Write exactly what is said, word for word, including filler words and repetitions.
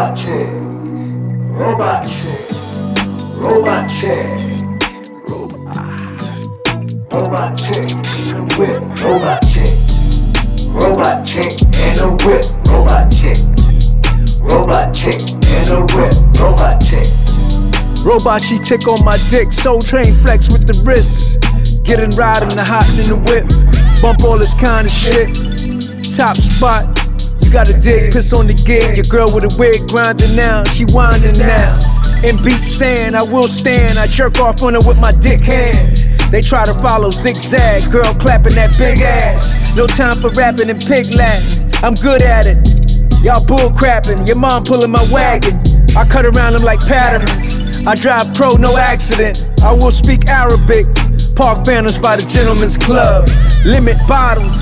Robotic, robotic, robotic, robotic, and a whip, robotic, robotic, and a whip, robotic, robotic, and a whip, robotic. Robot, she tick on my dick, Soul Train flex with the wrist. Getting riding the hot in the whip, bump all this kind of shit. Top spot, you gotta dig, piss on the gig. Your girl with a wig grinding now, she winding now. In beach sand, I will stand, I jerk off on her with my dick hand. They try to follow zigzag, girl clapping that big ass. No time for rapping and pig Latin, I'm good at it. Y'all bull crapping, your mom pulling my wagon. I cut around them like patterns. I drive pro, no accident. I will speak Arabic. Park phantoms by the gentleman's club. Limit bottles,